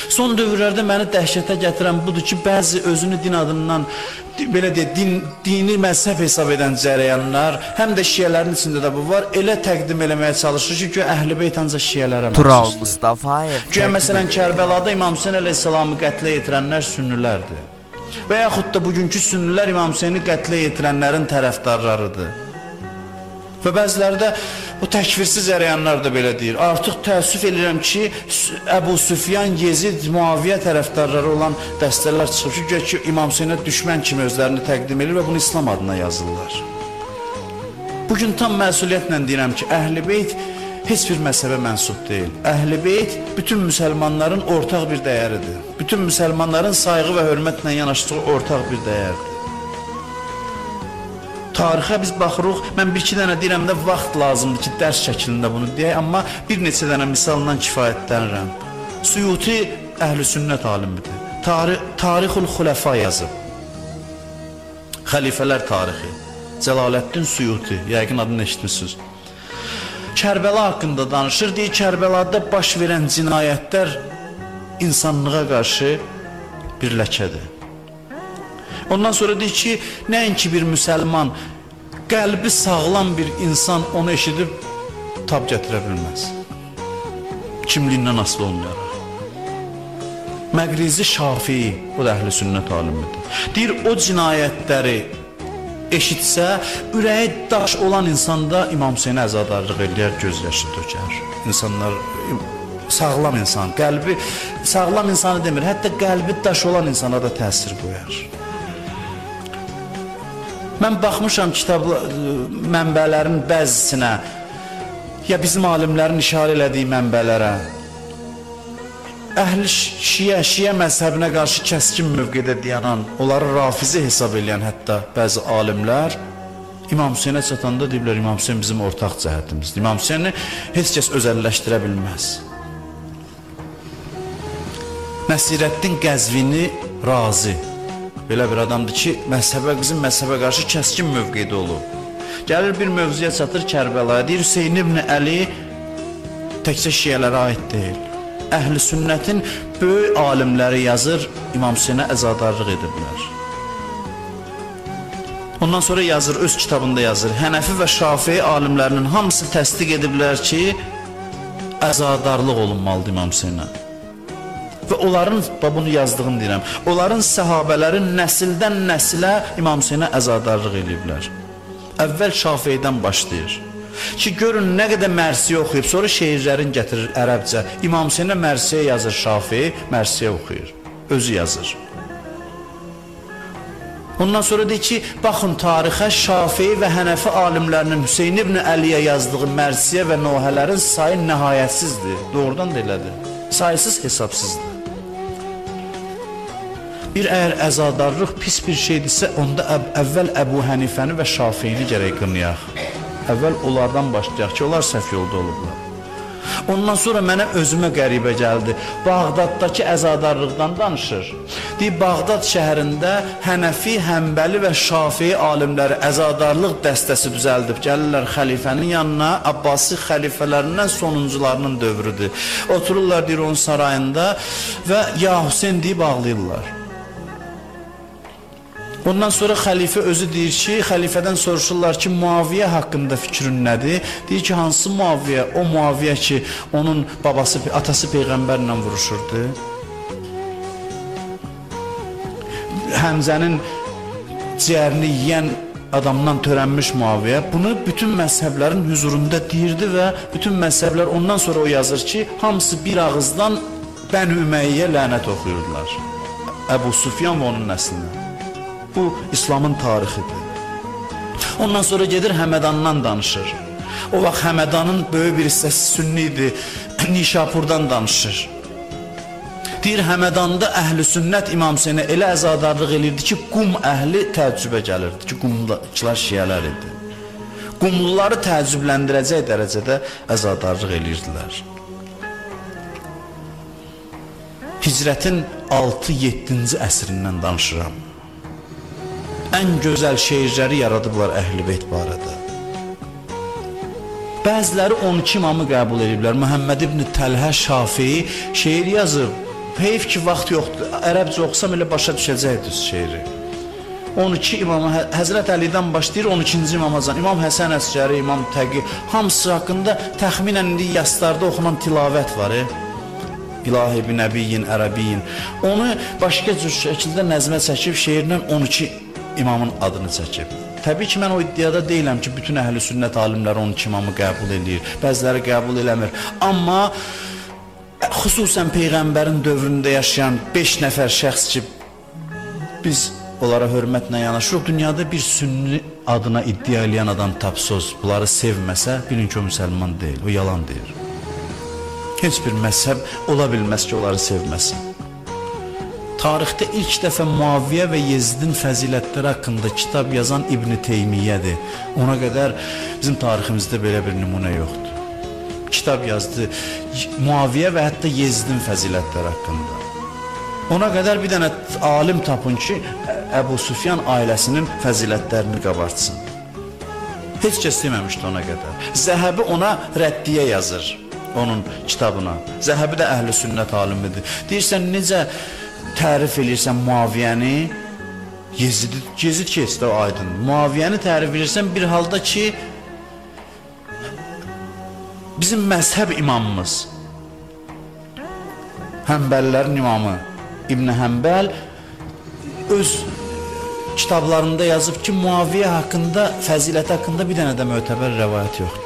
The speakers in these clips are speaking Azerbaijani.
Son dövrlərdə məni dəhşətə gətirən budur ki, bəzi özünü din adından belə dini məzhəb hesab edən cərəyanlar, həm də şiələrin içində də bu var, elə təqdim eləməyə çalışır ki, Əhl-i-Beyt ancaq şiələrə Tural Mustafayev. Güya məsələn Kərbəlada İmam Hüseyn əleyhissalamı qətlə yetirənlər sünnilərdir. Və yaxud da bugünkü sünnilər İmam Hüseyni qətlə yetirənlərin tərəfdarlarıdır. Və bəziləri də bu təkfirsiz cərəyanlar da belə deyir. Artıq təəssüf edirəm ki, Əbu Süfyan, Yezid, Muaviyyə tərəfdarları olan dəstələr çıxır ki, İmam Hüseynə düşmən kimi özlərini təqdim edir və bunu İslam adına yazırlar. Bugün tam məsuliyyətlə deyirəm ki, Əhl-i-Beyt heç bir məzhəbə mənsub deyil. Əhl-i-Beyt bütün müsəlmanların ortaq bir dəyəridir. Bütün müsəlmanların sayğı və hörmətlə yanaşdığı ortaq bir dəyərdir. Tarixə biz baxırıq, mən bir-iki dənə deyirəm də vaxt lazımdır ki, dərs şəklində bunu deyək, amma bir neçə dənə misalından kifayətlənirəm. Suyuti əhl-i sünnət alimidir. Tarixul Xuləfa yazıb. Xəlifələr tarixi. Cəlaləddin Suyuti, yəqin adını eşitmişsiniz. Kərbəla haqqında danışır, deyir, Kərbəlada baş verən cinayətlər insanlığa qarşı bir ləkədir. Ondan sonra deyir ki, nəinki bir müsəlman, qəlbi sağlam bir insan onu eşidib tab gətirə bilməz. Kimliyindən asılı olmayaraq. Məqrizi Şafii, o da əhl-i sünnət alimidir. Deyir, o cinayətləri eşitsə, ürəyi daş olan insanda İmam Hüseynə əzadarlıq eləyər, göz yaşı dökər. İnsanlar, sağlam insan, qəlbi sağlam insanı demir, hətta qəlbi daş olan insana da təsir qoyar. Mən baxmışam kitab mənbələrin bəzisinə, ya bizim alimlərin işarə elədiyi mənbələrə, əhl-i şiə məzhəbinə qarşı kəskin mövqedə dayanan, onları rafizi hesab edən hətta bəzi alimlər İmam Hüseynə çatanda deyiblər, İmam Hüseyn bizim ortaq cəhətimizdir. İmam Hüseyni heç kəs özəlləşdirə bilməz. Nəsirəddin Qəzvini Razi belə bir adamdır ki, bizim məzhəbə qarşı kəskin mövqedə olub. Gəlir bir mövzuya çatır Kərbəlaya, deyir Hüseyn ibn Əli təkcə şiələrə aid deyil. Əhl-i sünnətin böyük alimləri yazır, İmam Hüseynə əzadarlıq ediblər. Ondan sonra yazır, öz kitabında yazır, Hənəfi və Şafii alimlərinin hamısı təsdiq ediblər ki, əzadarlıq olunmalıdır İmam Hüseynə. Və onların, bunu yazdığını deyirəm, onların səhabələrin nəsildən nəsilə İmam Hüseynə əzadarlıq ediblər. Əvvəl Şafiidən başlayır. Ki, görün nə qədər mərsiyə oxuyub, sonra şeirlərin gətirir ərəbcə. İmam Hüseynə mərsiyə yazır Şafii, mərsiyə oxuyur, özü yazır. Ondan sonra deyir ki, baxın tarixə Şafii və Hənəfi alimlərinin Hüseyn ibn Əliyə yazdığı mərsiyə və nohələrin sayı nəhayətsizdir. Doğrudan da elədir. Sayısız hesabsızdır. Bir əgər əzadarlıq pis bir şeydirsə, onda əvvəl Əbu Hənifəni və Şafiyini gərək qınayaq. Əvvəl onlardan başlayaq ki, onlar səhv yolda olublar. Ondan sonra mənə özümə qəribə gəldi. Bağdaddakı əzadarlıqdan danışır. Deyir, Bağdad şəhərində Hənəfi, Həmbəli və Şafii alimləri əzadarlıq dəstəsi düzəldib. Gəlirlər xəlifənin yanına, Abbasi xəlifələrindən sonuncularının dövrüdür. Otururlar, deyir, onun sarayında və ya Hüseyn deyib ağlayırlar. Ondan sonra xəlifə özü deyir ki, xəlifədən soruşurlar ki, Muaviyyə haqqında fikrin nədir? Deyir ki, hansı Muaviyyə? O Muaviyyə ki, onun babası, atası Peyğəmbərlə vuruşurdu. Həmzənin ciyərini yiyən adamdan törənmiş Muaviyyə. Bunu bütün məzhəblərin huzurunda deyirdi və bütün məzhəblər ondan sonra o yazır ki, hamısı bir ağızdan Bəni Ümeyyə lənət oxuyurdular. Əbu Süfyan və onun nəslinə. Bu, İslamın tarixidir. Ondan sonra gedir Həmədandan danışır. O vaxt Həmədanın böyük bir hissəsi sünni idi, Nişapurdan danışır. Deyir, Həmədanda əhl-i sünnət İmam Hüseynə elə əzadarlıq elirdi ki, Qum əhli təəccübə gəlirdi ki, Qumlular şiələr idi. Qumluları təəccübləndirəcək dərəcədə əzadarlıq elirdilər. Hicrətin 6-7-ci əsrindən danışıram. Ən gözəl şeirləri yaradıblar Əhl-i-Beyt barədə. Bəziləri 12 imamı qəbul ediblər. Muhammed ibn Təlhə Şafii şeir yazıb. heyf ki vaxt yoxdur. Ərəbcə oxusam elə başa düşəcəkdir şeiri. 12 imam Həzrət Əlidən başlayır 12-ci imamacan. İmam Həsən Əsgəri, İmam Təqi hamısı haqqında təxminən indi yaslarda oxunan tilavət var. İlahi bi nəbiyyin ərəbiyyin. Onu başqa cür şəkildə nəzmə çəkib şeirlə 12 imamın adını çəkib. Təbii ki, mən o iddiada deyiləm ki, bütün əhl-i sünnət alimləri 12 imamı qəbul edir, bəziləri qəbul eləmir. Amma xüsusən Peyğəmbərin dövründə yaşayan 5 nəfər şəxs ki, biz onlara hörmətlə yanaşırıq. Dünyada bir sünni adına iddia eləyən adam tapsız, bunları sevməsə, bilin ki, o müsəlman deyil, o yalan deyir. Heç bir məzhəb ola bilməz ki, onları sevməsin. Tarixdə ilk dəfə Muaviyyə və Yezidin fəzilətləri haqqında kitab yazan İbn Teymiyyədir. Ona qədər bizim tariximizdə belə bir nümunə yoxdur. Kitab yazdı Muaviyyə və hətta Yezidin fəzilətləri haqqında. Ona qədər bir dənə alim tapın ki, Əbu Süfyan ailəsinin fəzilətlərini qabartsın. Heç kəs deməmişdi ona qədər. Zəhəbi ona rəddiyə yazır, onun kitabına. Zəhəbi də əhl-i sünnət alimidir. Deyirsən, necə tərif eləyirsən Muaviyyəni, Yezid keçdi o aydın. Muaviyyəni tərif eləyirsən bir halda ki, bizim məzhəb imamımız, Həmbəlilərin imamı İbn Həmbəl öz kitablarında yazıb ki, Muaviyyə haqqında, fəziləti haqqında bir dənə də mötəbər rəvayət yoxdur.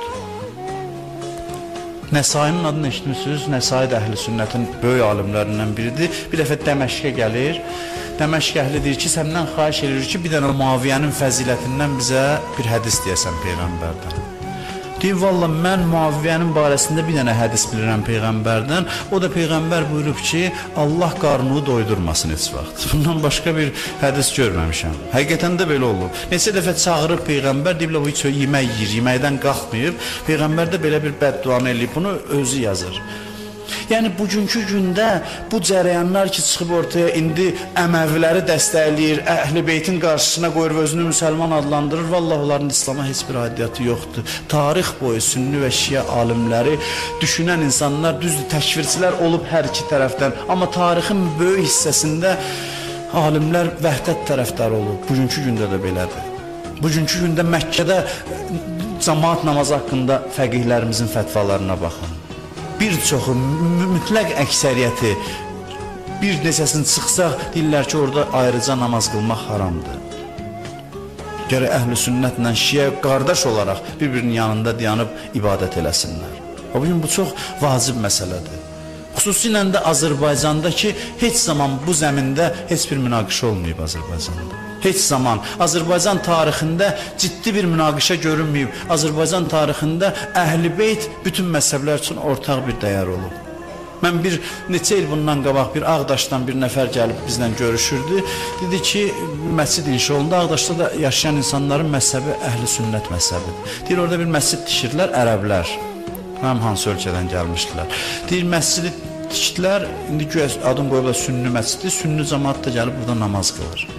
Nəsai'nin adını eşitmişsiniz. Nəsai də əhl-i sünnətin böyük alimlərindən biridir. Bir dəfə Dəməşqə gəlir. Dəməşq əhli deyir ki, səndən xahiş edirik ki, bir dənə Muaviyyənin fəzilətindən bizə bir hədis deyəsən Peyğəmbərdən. Deyir, valla mən Muaviyyənin barəsində bir dənə hədis bilirəm Peyğəmbərdən. O da Peyğəmbər buyurub ki, Allah qarnını doydurmasın heç vaxt. Bundan başqa bir hədis görməmişəm. Həqiqətən də belə olub. Neçə dəfə çağırıb Peyğəmbər, deyiblər, bu heç yemək yiyir, yeməkdən qalxmayıb. Peyğəmbər də belə bir bədduanı eləyib, bunu özü yazır. Yəni, bugünkü gündə bu cərəyanlar ki, çıxıb ortaya indi Əməviləri dəstəkləyir, Əhl-i Beytin qarşısına qoyur və özünü müsəlman adlandırır. Vallahi onların İslama heç bir aidiyyatı yoxdur. Tarix boyu sünni və şiə alimləri, düşünən insanlar, düzdür, təkfirçilər olub hər iki tərəfdən. Amma tarixin böyük hissəsində alimlər vəhdət tərəfdarı olub. Bugünkü gündə də belədir. Bugünkü gündə Məkkədə cəmaat namazı haqqında fəqihlərimizin fətvalarına baxın. Bir çoxu, mütləq əksəriyyəti, bir neçəsini çıxsaq, deyirlər ki, orada ayrıca namaz qılmaq haramdır. Gərək əhl-i sünnətlə şiə qardaş olaraq bir-birinin yanında dayanıb ibadət eləsinlər. O bugün bu çox vacib məsələdir. Xüsusilə də Azərbaycanda ki, heç zaman bu zəmində heç bir münaqişə olmayıb Azərbaycanda. Heç zaman Azərbaycan tarixində ciddi bir münaqişə görünməyib. Azərbaycan tarixində Əhl-i Beyt bütün məzhəblər üçün ortaq bir dəyər olub. Mən bir neçə il bundan qabaq bir Ağdaşdan bir nəfər gəlib bizlə görüşürdü. Dedi ki, məscid inşa olundu. Ağdaşda da yaşayan insanların məzhəbi Əhl-i sünnət məzhəbidir. Deyir, orada bir məscid tikirlər ərəblər. Həm hansı ölkədən gəlmişdilər. Deyir, məscidi tikdilər, indi adın qoyublar sünni məscidi, sünni cəmaat da gəlib burada namaz qılır.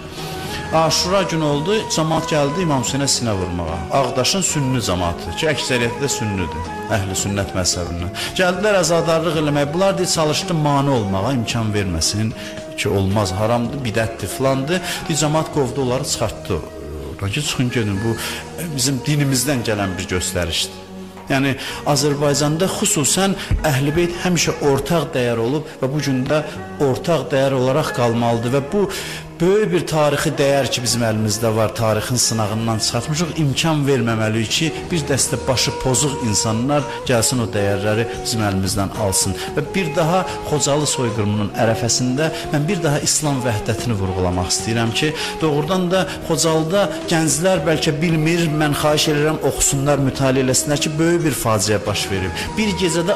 Aşura günü oldu, cəmaat gəldi İmam Hüseynə sinə vurmağa. Ağdaşın sünni cəmaatı ki, əksəriyyətdə sünnidir, əhl-i sünnət məzhəbindən. Gəldilər əzadarlıq eləmək, bunlar deyir, çalışdı mane olmağa, imkan verməsin ki, olmaz, haramdır, bidətdir, filandır. Deyir, cəmaat qovdu, onları çıxartdı. Oradan ki, çıxın gedin, bu bizim dinimizdən gələn bir göstərişdir. Yəni, Azərbaycanda xüsusən Əhl-i Beyt həmişə ortaq dəyər olub və bu gün də ortaq dəyər olaraq qalmalıdır və bu böyük bir tarixi dəyər ki, bizim əlimizdə var, tarixin sınağından çıxartmışıq, imkan verməməliyik ki, bir dəstə başı pozuq insanlar gəlsin o dəyərləri bizim əlimizdən alsın. Və bir daha Xocalı soyqırımının ərəfəsində mən bir daha İslam vəhdətini vurğulamaq istəyirəm ki, doğrudan da Xocalıda gənclər bəlkə bilmir, mən xahiş edirəm oxusunlar, mütaliə eləsinlər ki, böyük bir faciə baş verib. Bir gecədə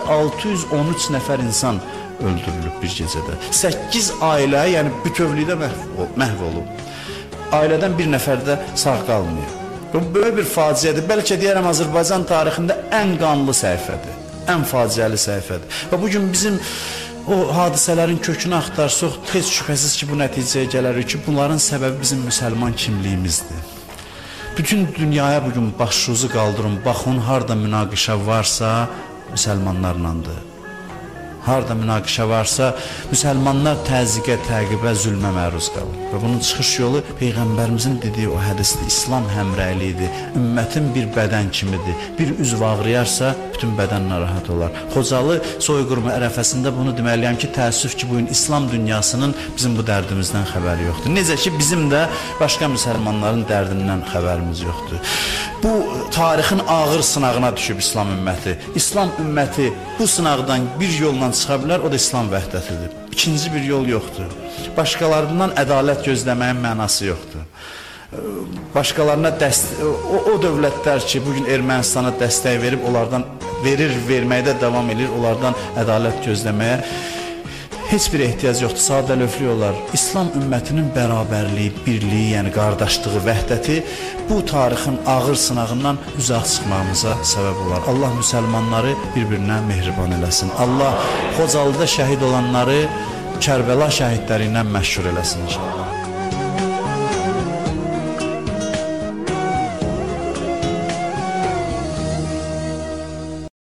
613 nəfər insan öldürülüb bir gecədə. 8 ailə, yəni bütövlükdə məhv olub. Ailədən bir nəfər də sağ qalmıyor. Bu böyük bir faciədir. Bəlkə deyərəm Azərbaycan tarixində ən qanlı səhifədir, ən faciəli səhifədir. Və bugün bizim o hadisələrin kökünü axtarsaq, heç şübhəsiz ki, bu nəticəyə gələrik ki, bunların səbəbi bizim müsəlman kimliyimizdir. Bütün dünyaya bugün başınızı qaldırın, baxın, harada münaqişə varsa müsəlmanlarlandır. harda münaqişə varsa, müsəlmanlar təzyiqə, təqibə, zülmə məruz qalır. Və bunun çıxış yolu Peyğəmbərimizin dediyi o hədisdir, İslam həmrəylidir, ümmətin bir bədən kimidir. Bir üzv ağrıyarsa, bütün bədən narahat olar. Xocalı soyqırımı ərəfəsində bunu deməliyəm ki, təəssüf ki, bugün İslam dünyasının bizim bu dərdimizdən xəbəri yoxdur. Necə ki, bizim də başqa müsəlmanların dərdindən xəbərimiz yoxdur. Bu, tarixin ağır sınağına düşüb İslam ümməti. İslam ümməti bu sınaqdan bir yolla çıxa bilər, o da İslam vəhdətidir. İkinci bir yol yoxdur. Başqalarından ədalət gözləməyin mənası yoxdur. Başqalarına o dövlətlər ki, bugün Ermənistana dəstək verib, onlardan verməkdə davam edir, onlardan ədalət gözləməyə heç bir ehtiyac yoxdur, sadəlövhlü olar. İslam ümmətinin bərabərliyi, birliyi, yəni qardaşlığı, vəhdəti bu tarixin ağır sınağından uzaq çıxmağımıza səbəb olar. Allah müsəlmanları bir-birinə mehriban eləsin. Allah Xocalıda şəhid olanları Kərbəla şəhidləri ilə məşhur eləsin inşallah.